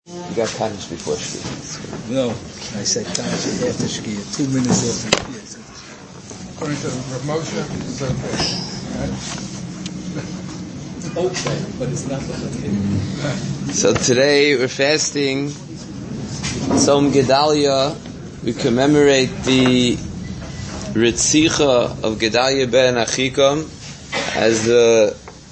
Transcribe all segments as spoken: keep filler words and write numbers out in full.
You got Kaddish before Shkia. No, I said Kaddish after Shkia, two minutes after Shkia. According to Rav Moshe, it's okay. Okay, but it's not okay. So today we're fasting Tzom Gedalia. We commemorate the Ritzicha of Gedalia ben Achikam as the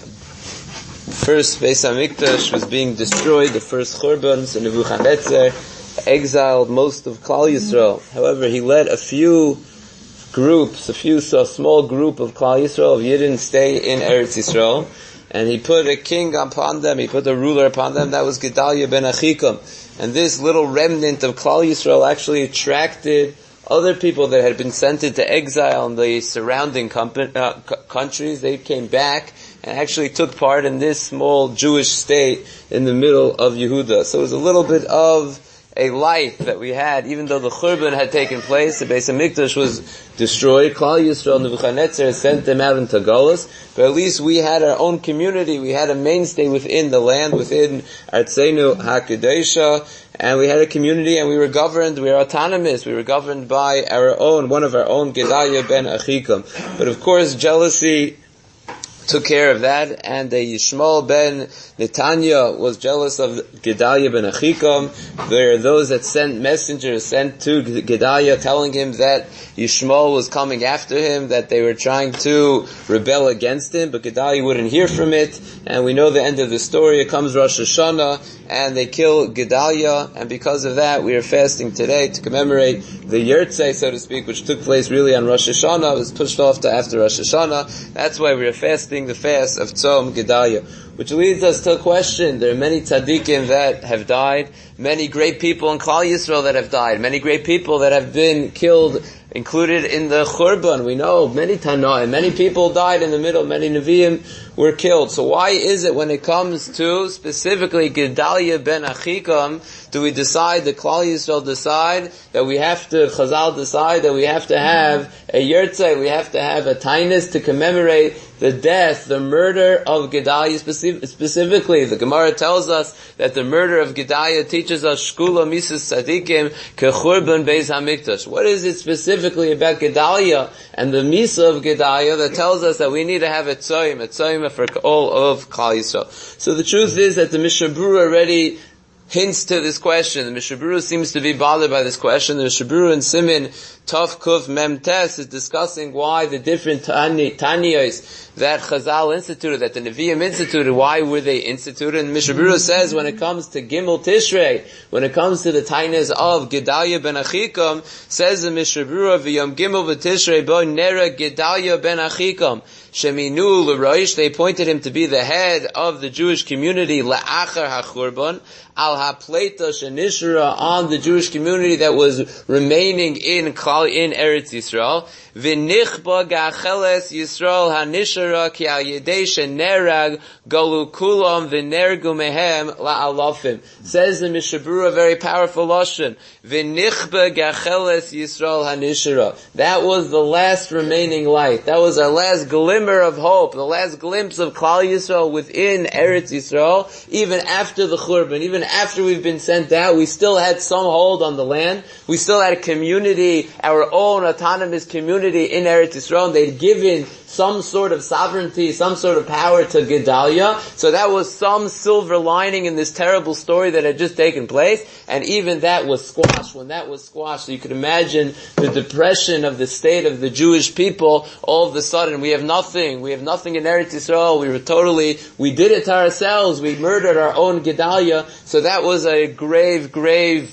first Beis HaMikdash was being destroyed, the first Churban, so Nebuchadnezzar exiled most of Klal Yisrael. However, he let a few groups, a few, so a small group of Klal Yisrael, of Yidden, stay in Eretz Yisrael, and he put a king upon them, he put a ruler upon them, that was Gedalia ben Achikam. And this little remnant of Klal Yisrael actually attracted other people that had been sent into exile in the surrounding com- uh, c- countries. They came back and actually took part in this small Jewish state in the middle of Yehuda. So it was a little bit of a light that we had, even though the Churban had taken place, the Beis HaMikdash was destroyed, Klal Yisrael, Nebuchadnezzar sent them out into Galus, but at least we had our own community, we had a mainstay within the land, within Artzeinu HaKadesha, and we had a community and we were governed, we were autonomous, we were governed by our own, one of our own, Gedalia ben Achikam. But of course, jealousy took care of that, and the Yishmael ben Netanya was jealous of Gedalia ben Achikam. There are those that sent messengers, sent to Gedalia telling him that Yishmael was coming after him, that they were trying to rebel against him, but Gedalia wouldn't hear from it, and we know the end of the story. It comes Rosh Hashanah, and they kill Gedalia, and because of that, we are fasting today to commemorate the Yurtzei, so to speak, which took place really on Rosh Hashanah. It was pushed off to after Rosh Hashanah. That's why we are fasting the fast of Tzom Gedalia, which leads us to a question. There are many tzaddikim that have died, many great people in Klal Yisrael that have died, many great people that have been killed, included in the Churban. We know many Tanoim, many people died in the middle, many Nevi'im were killed. So why is it when it comes to specifically Gedalia ben Achikam, do we decide, the Klal Yisrael decide, that we have to, Chazal decide that we have to have a Yurtzei, we have to have a Tainus to commemorate the death, the murder of Gedalia specific, specifically. The Gemara tells us that the murder of Gedalia teaches us Shkula Mises Tzadikim Kechurban Beis HaMikdash. What is it specifically about Gedalia and the Misa of Gedalia that tells us that we need to have a Tzoyim, a Tzoyim for all of Klal Yisrael? So the truth is that the Mishnah Berurah already hints to this question. The Mishnah Berurah seems to be bothered by this question. The Mishnah Berurah in Simin Tov Kuf Mem Tes is discussing why the different Taniyos that Chazal instituted, that the Nevi'im instituted, why were they instituted? And Mishnah Berurah says when it comes to Gimel Tishrei, when it comes to the Tainas of Gedalia ben Achikam, says the Mishnah Berurah, V'yom Gimel v'Tishrei bo nera Gedalia ben Achikam, Sheminu l'roish, they appointed him to be the head of the Jewish community, la'achar ha'churban, al ha'pleita shenishra, on the Jewish community that was remaining in Klal, in Eretz Yisrael, v'nichba ga'acheles Yisrael ha'nishra ki al yedei shenerag galu kulam v'nergu mehem la'alafim. Says the Mishnah Berurah, a very powerful lashon, v'nichba ga'acheles Yisrael ha'nishra. That was the last remaining light. That was our last glimmer of hope, the last glimpse of Klal Yisrael within Eretz Yisrael. Even after the Churban, even after we've been sent out, we still had some hold on the land. We still had a community, our own autonomous community in Eretz Yisrael, and they'd given some sort of sovereignty, some sort of power to Gedalia. So that was some silver lining in this terrible story that had just taken place, and even that was squashed. When that was squashed, so you could imagine the depression of the state of the Jewish people. All of a sudden, we have nothing. We have nothing in Eretz Yisrael. We were totally, we did it to ourselves. We murdered our own Gedalia. So that was a grave, grave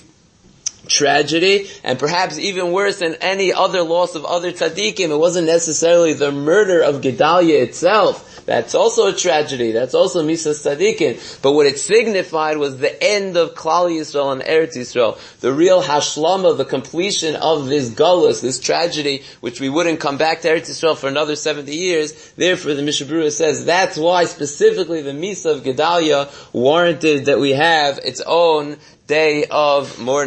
tragedy, and perhaps even worse than any other loss of other tzaddikim. It wasn't necessarily the murder of Gedalia itself. That's also a tragedy. That's also Misas Tzaddikim. But what it signified was the end of Klal Yisrael and Eretz Yisrael. The real hashlama, the completion of this galus, this tragedy, which we wouldn't come back to Eretz Yisrael for another seventy years. Therefore, the Mishnah Berurah says that's why specifically the Misa of Gedalia warranted that we have its own day of mourning. In fact,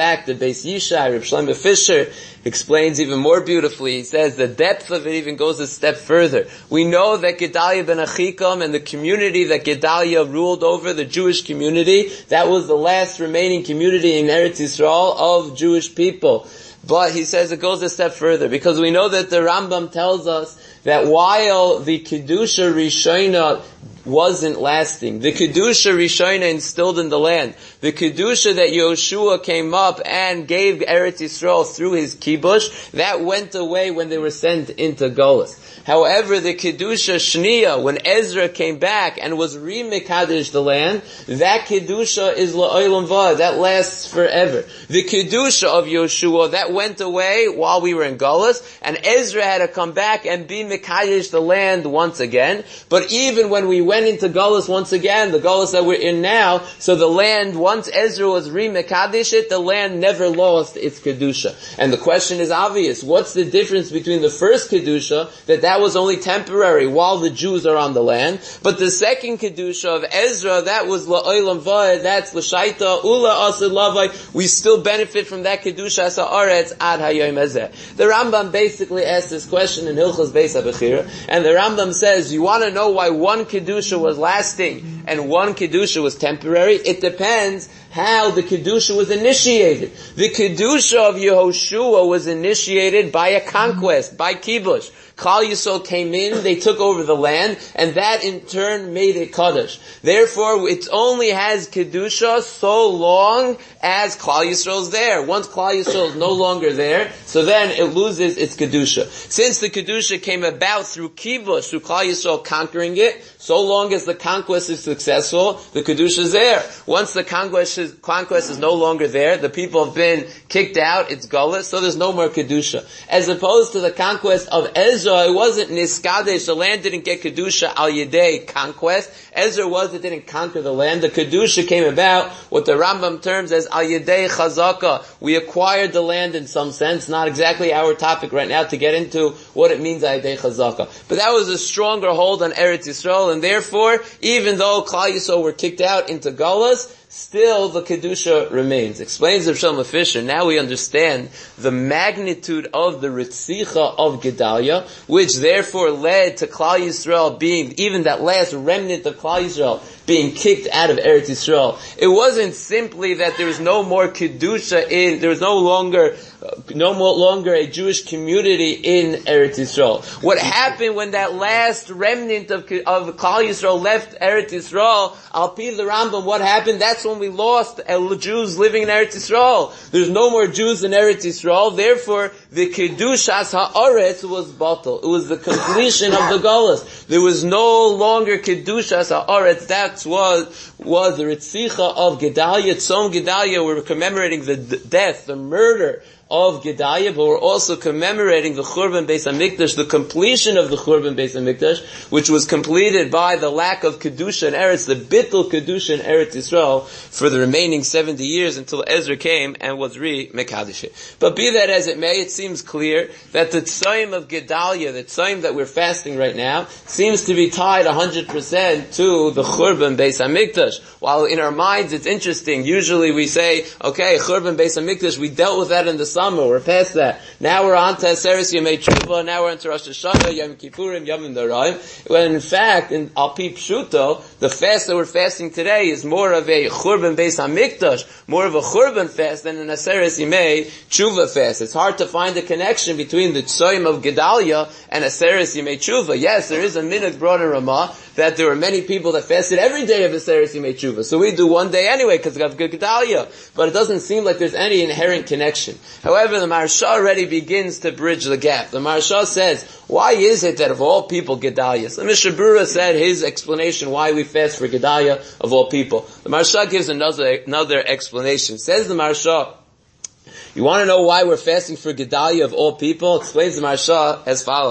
fact, the Beis Yishai, Reb Shlomo Fisher, explains even more beautifully. He says the depth of it even goes a step further. We know that Gedaliah ben Achikam and the community that Gedaliah ruled over, the Jewish community, that was the last remaining community in Eretz Yisrael of Jewish people. But he says it goes a step further, because we know that the Rambam tells us that while the Kedusha Rishona wasn't lasting, the Kedusha Rishona instilled in the land, the Kedusha that Yoshua came up and gave Eretz Yisrael through his kibush, that went away when they were sent into Golus. However, the Kedusha Shniya, when Ezra came back and was re-mekadesh the land, that Kedusha is la'olam va'ad, that lasts forever. The Kedusha of Yoshua, that went away while we were in Golus, and Ezra had to come back and be mekadesh the land once again. But even when we went into Golus once again, the Golus that we're in now, so the land, once Ezra was re-mekadesh it, the land never lost its Kedusha. And the question is obvious. What's the difference between the first Kedusha, that that was only temporary while the Jews are on the land, but the second Kedusha of Ezra, that was la'olam va'ed, that's l'shaita, ula asad lavai, we still benefit from that Kedusha as ha'aretz ad hayom hazeh. The Rambam basically asked this question in Hilchos Beis HaBechira, and the Rambam says, you want to know why one Kedusha was lasting and one Kedusha was temporary? It depends how the Kedusha was initiated. The Kedusha of Yehoshua was initiated by a conquest, by kibush. Klal Yisrael came in, they took over the land, and that in turn made it Kaddish. Therefore, it only has Kedusha so long as Klal Yisrael is there. Once Klal Yisrael is no longer there, so then it loses its Kedusha. Since the Kedusha came about through kibush, through Klal Yisrael conquering it, so long as the conquest is successful, the Kedusha is there. Once the conquest is, conquest is no longer there, the people have been kicked out, it's Gullus, so there's no more Kedusha. As opposed to the conquest of Ezra, it wasn't Niskadesh, the land didn't get Kedusha al Yedei conquest. Ezra was, it didn't conquer the land. The Kedusha came about, what the Rambam terms as al Yedei Chazaka. We acquired the land in some sense, not exactly our topic right now to get into what it means al Yedei Chazaka. But that was a stronger hold on Eretz Yisrael, and therefore, even though Klal Yisrael were kicked out into Galus, still the Kedusha remains. Explains Reb Shlomo Fisher, now we understand the magnitude of the Ritzicha of Gedaliah, which therefore led to Klal Yisrael being, even that last remnant of Klal Yisrael, being kicked out of Eretz Yisrael. It wasn't simply that there was no more Kedusha in, there was no longer, no more longer a Jewish community in Eretz Yisrael. What happened when that last remnant of, of Klal Yisrael left Eretz Yisrael, Al Pi the Rambam, what happened? That's when we lost Jews living in Eretz Yisrael. There's no more Jews in Eretz Yisrael, therefore the Kedushas Ha'aretz was batal. It was the completion of the Golus. There was no longer Kedushas Ha'aretz. That was, was the Ritzicha of Gedaliah. Tzom Gedaliah, we're commemorating the d- death, the murder of Gedaliah, but we're also commemorating the Churban Beis HaMikdash, the completion of the Churban Beis HaMikdash, which was completed by the lack of Kedusha in Eretz, the Bittul Kedusha in Eretz Yisrael, for the remaining seventy years until Ezra came and was re-Mekadesh. But be that as it may, it seems clear that the Tzayim of Gedaliah, the Tzayim that we're fasting right now, seems to be tied one hundred percent to the Churban Beis HaMikdash. While in our minds it's interesting, usually we say, okay, Churban Beis HaMikdash, we dealt with that in the summer, we're past that. Now we're on to Aseres Yemei Tshuva, now we're into Rosh Hashanah, Yom Kippurim, Yom Noraim. When in fact, in Al Pi Pshuto, the fast that we're fasting today is more of a Churban Beis HaMikdash, more of a Churban fast than an Aseres Yemei Tshuva fast. It's hard to find a connection between the Tzayim of Gedaliah and Aseres Yemei Tshuva. Yes, there is a minhag brought in Ramah that there were many people that fasted every day of Aseres Yemei Tshuva. So we do one day anyway because of Gedaliah. But it doesn't seem like there's any inherent connection. However, the Maharsha already begins to bridge the gap. The Maharsha says, why is it that of all people Gedaliah? So Mishnah Berurah said his explanation why we fast for Gedaliah of all people. The Maharsha gives another, another explanation. Says the Maharsha, you want to know why we're fasting for Gedaliah of all people? Explains the Maharsha as follows.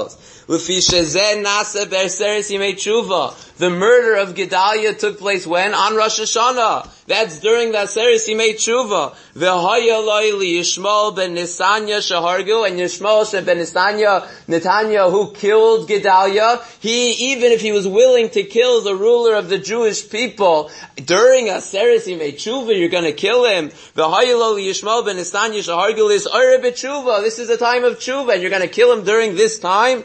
The murder of Gedaliah took place when? On Rosh Hashanah. That's during the Aseret Yimei Tshuva. V'haya loy Yishmael ben Nisanya shahargu, and Yishmael ben Nisanya, Netanya, who killed Gedaliah, he, even if he was willing to kill the ruler of the Jewish people, during Aseret Yimei Tshuva, you're gonna kill him. V'haya loy Yishmael ben Nisanya shahargu is Ore b'Tshuva. This is the time of Tshuva, and you're gonna kill him during this time.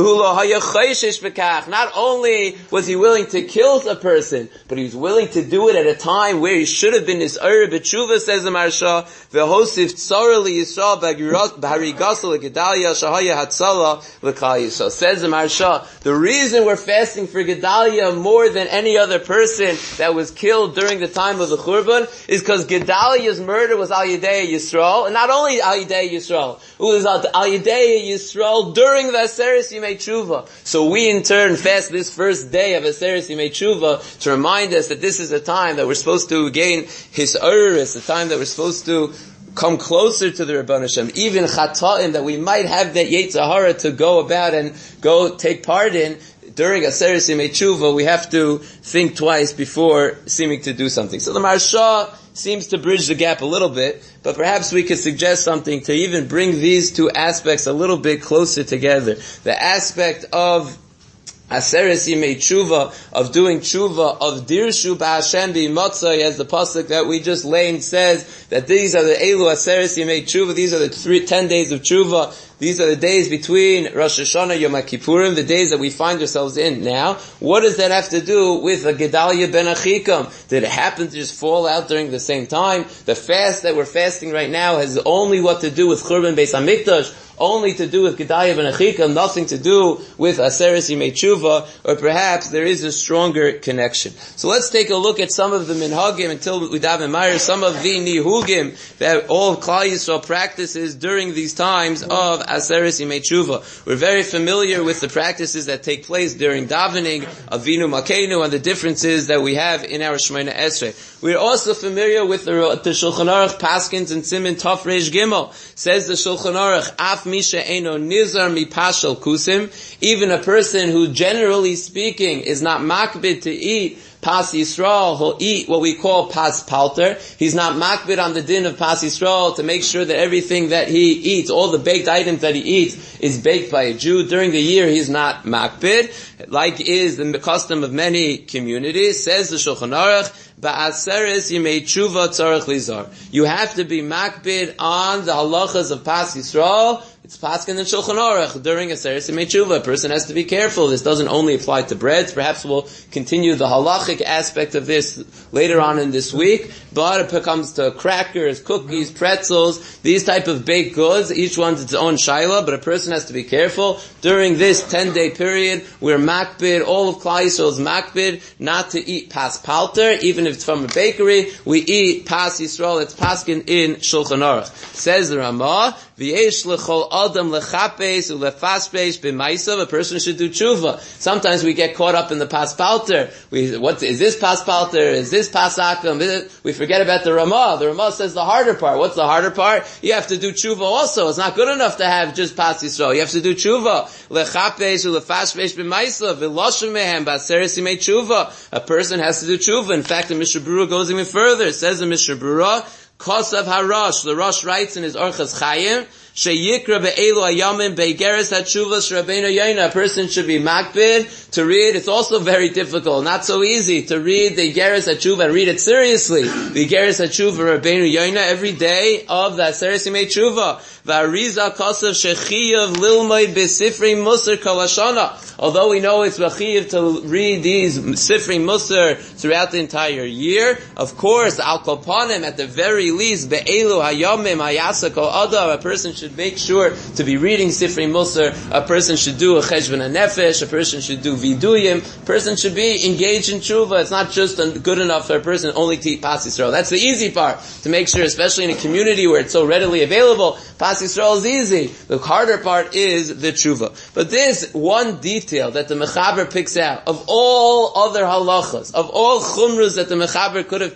Not only was he willing to kill a person, but he was willing to do it at a time where he should have been his Ur B'Tshuva, says the Maharsha, V'hosif tzara li Yisrael b'harigasel l'Gedalia shahaya hatzala l'Klal Yisrael. Says the Maharsha, the reason we're fasting for Gedaliah more than any other person that was killed during the time of the Churban is because Gedaliah's murder was Al Yidei Yisrael, and not only Al Yidei Yisrael, it was Al Yidei Yisrael during the Aseret Yimei Tshuva. So we in turn fast this first day of Aseret Yimei Tshuva to remind us that this is a time that we're supposed to gain His Uris, a time that we're supposed to come closer to the Rebbeinu Hashem, even Chata'im, that we might have that Yetzer Hara to go about and go take part in. During Aseret Yimei Tshuva, we have to think twice before seeming to do something. So the Maharsha seems to bridge the gap a little bit, but perhaps we could suggest something to even bring these two aspects a little bit closer together. The aspect of Aseret Yimei Tshuva, of doing Tshuva, of Dirshu B'Hashem B'Motzai, as the pasuk that we just laid says, that these are the Elu Aseret Yimei Tshuva, these are the three, ten days of Tshuva. These are the days between Rosh Hashanah, Yom Kippurim, the days that we find ourselves in now. What does that have to do with a Gedaliah ben Achikam? Did it happen to just fall out during the same time? The fast that we're fasting right now has only what to do with Churban Beis HaMikdash, only to do with Gedaliah ben Achikam, nothing to do with Aseret Yimei Tshuva, or perhaps there is a stronger connection. So let's take a look at some of the minhagim until we daven Meir, some of the nihugim that all Klal Yisrael practices during these times of Aseret Yimei Tshuva. We're very familiar with the practices that take place during davening, Avinu Malkeinu, and the differences that we have in our Shemona Esrei. We're also familiar with the, the Shulchan Aruch Paskins and Siman Tov Reish Gimel. Says the Shulchan Aruch, Af Misha Eino Nizar Mi Pashal Kusim, even a person who generally speaking is not makbid to eat Pas Yisrael, he'll eat what we call Pas Palter. He's not makbid on the din of Pas Yisrael to make sure that everything that he eats, all the baked items that he eats, is baked by a Jew. During the year, he's not makbid, like is the custom of many communities. Says the Shulchan Aruch, Ba'aseres Yimei Tshuva Tzarech Lizar. You have to be makbid on the halachas of Pas Yisrael. It's Paskin and Shulchan Aruch during Aseret Yimei Tshuva. A person has to be careful. This doesn't only apply to breads. Perhaps we'll continue the halachic aspect of this later on in this week. But it comes to crackers, cookies, pretzels, these type of baked goods. Each one's its own shaila, but a person has to be careful. During this ten-day period, we're makbid, all of Klal Yisrael is makbid, not to eat pas palter, even if it's from a bakery. We eat pas Yisrael, it's paskin in Shulchan Aruch. Says the Ramah, V'yesh l'chol adam lechapes u'lefaspesh b'maisav. A person should do tshuva. Sometimes we get caught up in the pas palter. We, what is this pas palter? Is this pas akum? We forget about the Ramah. The Ramah says the harder part. What's the harder part? You have to do tshuva also. It's not good enough to have just pas Yisrael. You have to do tshuva. Lechapes u'lefaspesh b'maisav v'loshem mehem b'aseret yimei tshuva. A person has to do tshuva. In fact, the Mishnah Berurah goes even further. It says in Mishnah Berurah, Kosav Harash, the Rosh writes in his Orchas Chaim, Sheyikra be'elu ayamim be'geres ha'tshuvas Rabbeinu Yoina. A person should be makbid to read. It's also very difficult, not so easy to read the Geres HaTshuva and read it seriously. The Geres HaTshuva Rabbeinu Yoina every day of the Aseret Yimei Tshuva. V'ariza kosav shechiyav lilmay b'sifrei musar kol hashana. Although we know it's vachiyav to read these sifrei musar throughout the entire year, of course, al kol panim, at the very least, be'elu hayamim hayasa kol adam, a person should should make sure to be reading Sifrei Musar. A person should do a Cheshbon HaNefesh. A person should do Viduyim. A person should be engaged in Tshuva. It's not just good enough for a person only to eat Pas Yisrael. That's the easy part, to make sure, especially in a community where it's so readily available, Pas Yisrael is easy. The harder part is the Tshuva. But this one detail that the Mechaber picks out, of all other halachas, of all chumras that the Mechaber could have picked,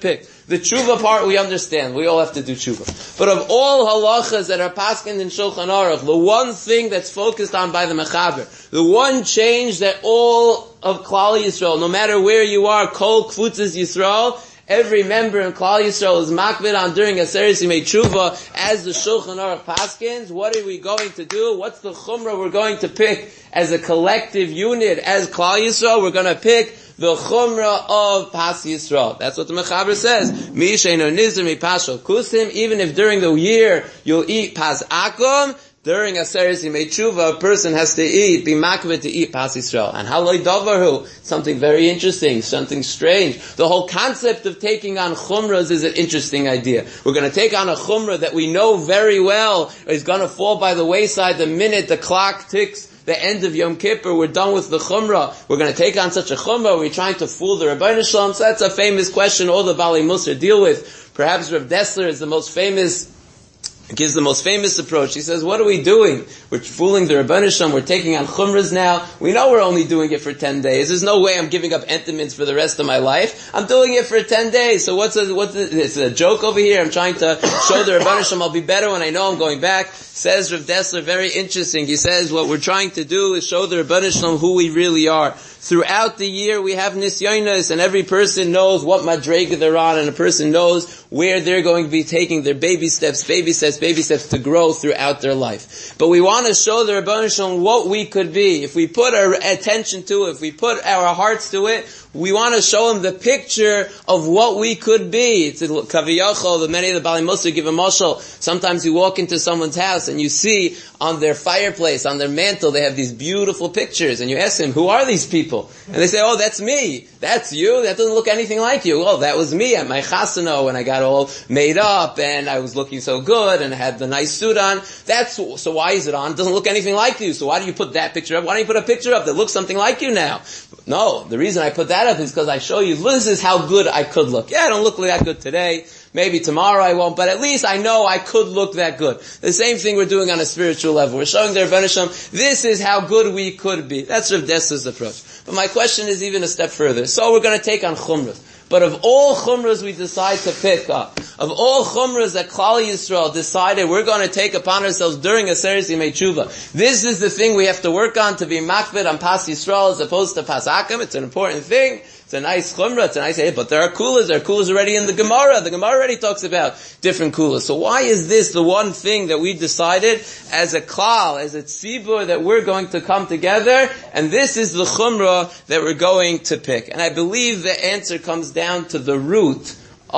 The tshuva part we understand. We all have to do tshuva. But of all halachas that are paskin in Shulchan Aruch, the one thing that's focused on by the Mechaber, the one change that all of Klal Yisrael, no matter where you are, Kol Kfutzas Yisrael, every member in Klal Yisrael is makbid on during Aseret Yimei Tshuva as the Shulchan Aruch paskins. What are we going to do? What's the chumrah we're going to pick as a collective unit as Klal Yisrael? We're going to pick the chumrah of Pas Yisrael. That's what the Mechaber says. Mi she'eino nizar mi pashal kusim. Even if during the year you'll eat Pas Akum, during Aseret Yimei Tshuva, a person has to eat, be makbid to eat Pas Yisrael. And haloi davarhu, something very interesting, something strange. The whole concept of taking on chumras is an interesting idea. We're going to take on a chumrah that we know very well is going to fall by the wayside the minute the clock ticks the end of Yom Kippur. We're done with the chumrah. We're going to take on such a chumrah. We're trying to fool the Rebbeinu Shalom. So that's a famous question all the Baalei Musar deal with. Perhaps Rav Dessler is the most famous gives the most famous approach. He says, what are we doing? We're fooling the Rebbeinu Shalom. We're taking on chumras now. We know we're only doing it for ten days. There's no way I'm giving up entomins for the rest of my life. I'm doing it for ten days. So what's a, what's a, it's a joke over here. I'm trying to show the Rebbeinu Shalom I'll be better when I know I'm going back. Says Rav Dessler, very interesting. He says, what we're trying to do is show the Rebbeinu Shalom who we really are. Throughout the year we have nisyonos, and every person knows what madrega they're on, and a person knows where they're going to be taking their baby steps, baby steps, baby steps to grow throughout their life. But we want to show the Rebbeinu Shalom what we could be. If we put our attention to it, if we put our hearts to it, we want to show him the picture of what we could be. It's Kaviyachol, the many of the Baalei Musar give a mashal. Sometimes you walk into someone's house and you see on their fireplace, on their mantle, they have these beautiful pictures, and you ask them, who are these people? And they say, oh, that's me. That's you? That doesn't look anything like you. Oh, that was me at my chasana when I got all made up and I was looking so good and I had the nice suit on. That's, so why is it on? It doesn't look anything like you. So why do you put that picture up? Why don't you put a picture up that looks something like you now? No, the reason I put that up is because I show you, this is how good I could look. Yeah, I don't look that good today. Maybe tomorrow I won't, but at least I know I could look that good. The same thing we're doing on a spiritual level. We're showing the Rebbeinu Shalom, this is how good we could be. That's Rav Dessler's approach. But my question is even a step further. So we're going to take on chumras. But of all chumras we decide to pick up, of all chumras that Klal Yisrael decided we're going to take upon ourselves during Aseret Yimei Tshuva, this is the thing we have to work on to be makbid on Pas Yisrael as opposed to Pas Akum. It's an important thing. It's a nice chumrah, it's a nice, hey, but there are kulas, there are kulas already in the Gemara. The Gemara already talks about different kulas. So why is this the one thing that we decided as a klal, as a tzibur, that we're going to come together, and this is the chumrah that we're going to pick? And I believe the answer comes down to the root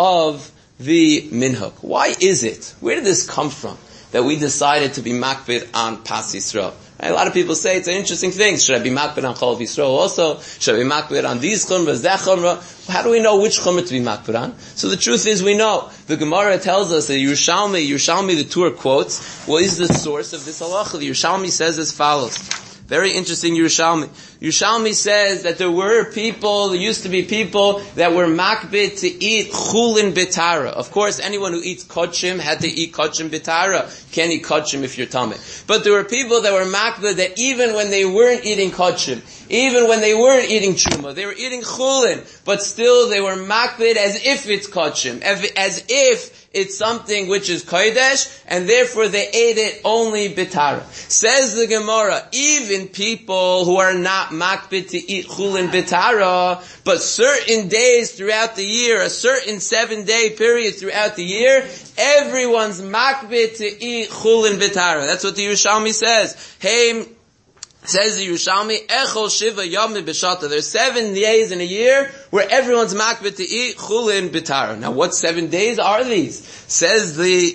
of the minhag. Why is it? Where did this come from that we decided to be makbid on Pas Yisrael? A lot of people say it's an interesting thing. Should I be makbid on Chol Yisrael also? Should I be makbid on these chumras, that chumrah? How do we know which chumrah to be makbid on? So the truth is we know. The Gemara tells us that Yerushalmi, Yerushalmi the Tur quotes, what is the source of this halacha? The Yerushalmi says as follows. Very interesting Yerushalmi. Yerushalmi says that there were people, there used to be people that were makbid to eat chulin bitara. Of course, anyone who eats kodshim had to eat kodshim bitara. Can't eat kodshim if you're tameh. But there were people that were makbid that even when they weren't eating kodshim, even when they weren't eating truma, they were eating chulin, but still they were makbid as if it's kodshim, as if it's something which is kodesh, and therefore they ate it only bitara. Says the Gemara, even people who are not makbid to eat chulin bitara, but certain days throughout the year, a certain seven day period throughout the year, everyone's makbid to eat chulin bitara. That's what the Yerushalmi says. Hey, says the Yerushalmi, Echol Shiva Yomim B'Shata. There's seven days in a year where everyone's makbid to eat chulin bitara. Now, what seven days are these? Says the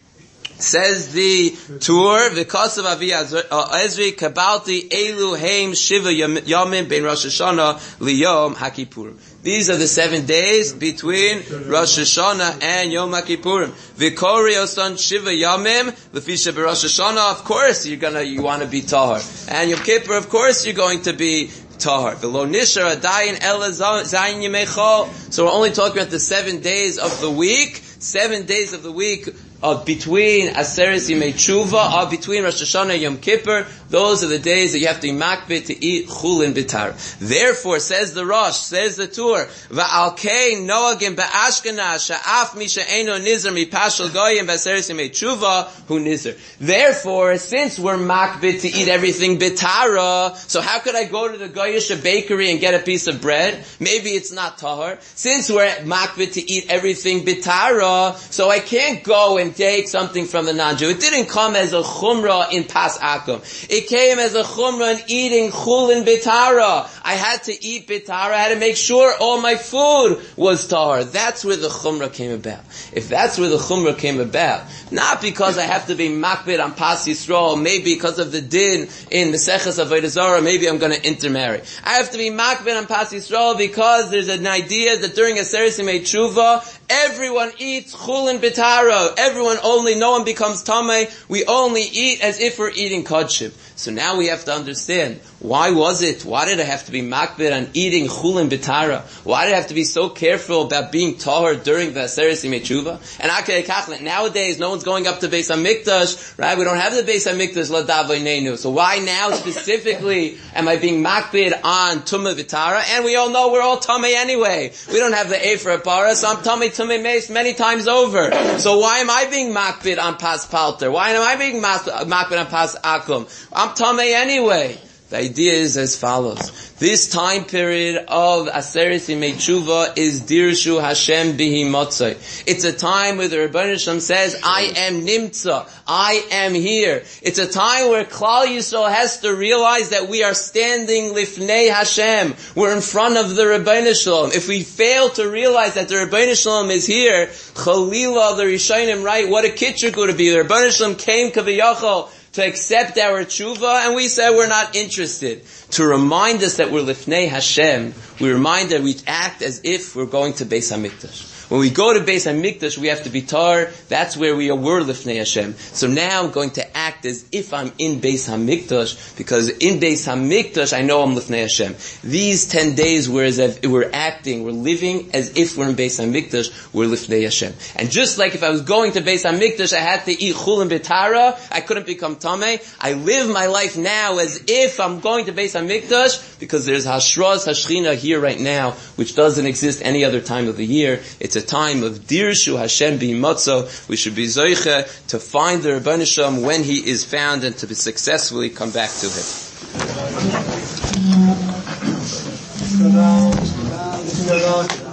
Says the Tur, V'Kasav Avi Ezri Kabalti Elu Heim Shiva Yomim Ben Rosh Hashanah Liyom HaKippurim. These are the seven days between Rosh Hashanah and Yom HaKippurim. V'Kori Osan Shiva Yomim L'Fisha B'Rosh Hashanah. Of course, you're gonna you want to be tahar, and Yom Kippur. Of course, you're going to be tahar. V'Lo Nishar Adayin Ela Zayin Yemei Chol. So we're only talking about the seven days of the week. Seven days of the week of between Aseres Yimei Tshuva, or between Rosh Hashanah and Yom Kippur, those are the days that you have to be makbid to eat chulin b'tara. Therefore, says the Rosh, says the Tur, Va'al kein noagim ba'ashkenaz sha'af mi she'eno nizr mi pashal goyim b'aseres yimei tshuva hu nizr. Therefore, since we're makbid to eat everything b'tara, so how could I go to the Goyish bakery and get a piece of bread? Maybe it's not tahar. Since we're makbid to eat everything b'tara, so I can't go and take something from the non-Jew. It didn't come as a chumrah in Pas Akum. It came as a chumrah in eating chulin b'tara. I had to eat b'tara. I had to make sure all my food was tahar. That's where the chumrah came about. If that's where the chumrah came about, not because I have to be makbid on Pas Yisrael, maybe because of the din in the Seches Avodah Zarah, maybe I'm going to intermarry. I have to be makbid on Pas Yisrael because there's an idea that during Aseres Yimei Tshuva, everyone eats chulin b'tara. Everyone only, no one becomes tamei. We only eat as if we're eating kodshim. So now we have to understand, why was it? Why did I have to be makbid on eating chulin b'tara? Why did I have to be so careful about being tahor during the Aseres Yimei Tshuva? And Akei Kachlet, nowadays no one's going up to Beis HaMikdash, right? We don't have the Beis HaMikdash l'davoneinu. So why now specifically am I being makbid on tumah b'tara? And we all know we're all tamei anyway. We don't have the Ephra Para, so I'm tamei tumei meis many times over. So why am I being makbid on Pas Palter? Why am I being makbid on Pas Akum? I'm tamei anyway. The idea is as follows. This time period of Aseres Yimei Tshuva is Dirshu Hashem Bihi Motzai. It's a time where the Rebbeinu Shalom says, I am Nimtza. I am here. It's a time where Klal Yisrael has to realize that we are standing Lifnei Hashem. We're in front of the Rebbeinu Shalom. If we fail to realize that the Rebbeinu Shalom is here, Chalila, the Rishonim, right? What a kitcher could be. The Rebbeinu Shalom came Kaviyachol to accept our tshuva, and we said we're not interested. To remind us that we're lifnei Hashem, we remind that we act as if we're going to Beis HaMikdash. When we go to Beis HaMikdash, we have to be tar. That's where we are, we're lifnei Hashem. So now I'm going to act as if I'm in Beis HaMikdash, because in Beis HaMikdash I know I'm lifnei Hashem. These ten days, whereas we're acting, we're living as if we're in Beis HaMikdash, we're lifnei Hashem. And just like if I was going to Beis HaMikdash, I had to eat chulin b'tara, I couldn't become tamei. I live my life now as if I'm going to Beis HaMikdash, because there's Hashras Hashchina here right now, which doesn't exist any other time of the year. It's a time of Dirshu Hashem B'Yimotzo. We should be zoiche to find the Rebbeinu Shalom when he is found and to be successfully come back to him.